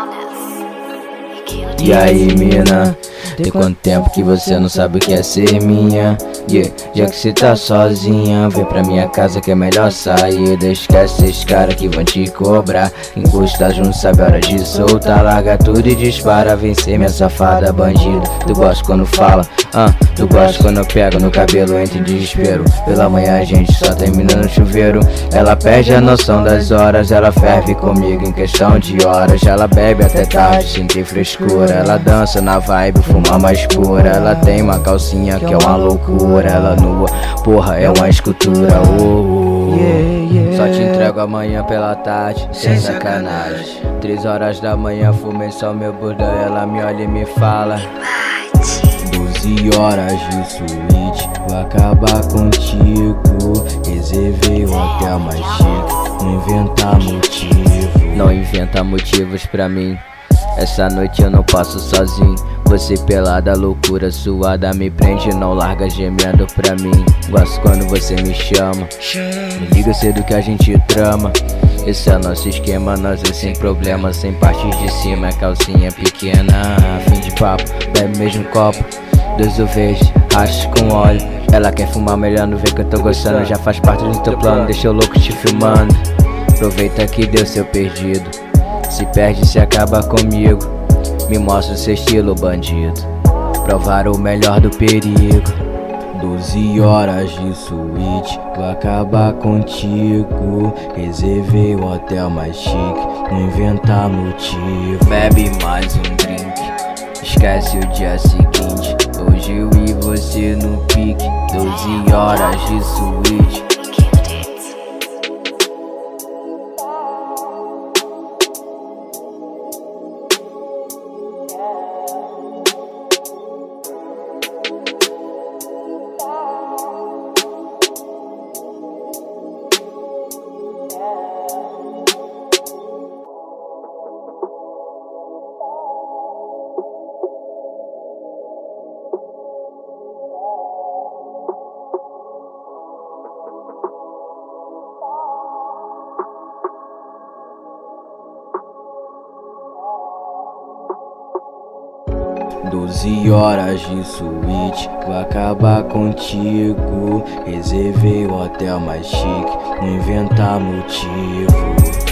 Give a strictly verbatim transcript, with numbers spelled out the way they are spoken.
E aí, mina, tem quanto tempo que você não sabe o que é ser minha? Yeah. Já que cê tá sozinha, vem pra minha casa que é melhor sair. Esquece esses caras que vão te cobrar. Quem gosta junto sabe a hora de soltar. Larga tudo e dispara, vencer minha safada bandida. Tu gosta quando fala, ah, tu gosta quando eu pego no cabelo, entra em desespero. Pela manhã a gente só termina no chuveiro. Ela perde a noção das horas, ela ferve comigo em questão de horas. Ela bebe até tarde, sem ter frescura. Ela dança na vibe, fuma mais pura. Ela tem uma calcinha que é uma loucura. Ela nua, porra, é uma escultura. Oh, oh, oh. Só te entrego amanhã pela tarde, sem sacanagem. Três horas da manhã, fumei só meu bordão. Ela me olha e me fala: doze horas de suíte, vou acabar contigo. Reservei o hotel mais chique, não inventa motivo. Não inventa motivos pra mim. Essa noite eu não passo sozinho. Você pelada, loucura, suada, me prende, não larga gemendo pra mim. Gosto quando você me chama, me liga cedo que a gente trama. Esse é nosso esquema, nós é sem problema. Sem partes de cima, calcinha pequena. Fim de papo, bebe mesmo copo. Dois eu vejo, racha com óleo. Ela quer fumar, melhor não ver que eu tô gostando. Já faz parte do teu plano, deixa eu louco te filmando. Aproveita que deu seu perdido. Se perde, se acaba comigo. Me mostra o seu estilo, bandido. Provar o melhor do perigo. Doze horas de suíte, vou acabar contigo. Reservei o hotel mais chique, não inventa motivo. Bebe mais um drink, esquece o dia seguinte. Hoje eu e você no pique. Doze horas de suíte. Doze horas de suíte, vou acabar contigo. Reservei o hotel mais chique, não inventa motivo.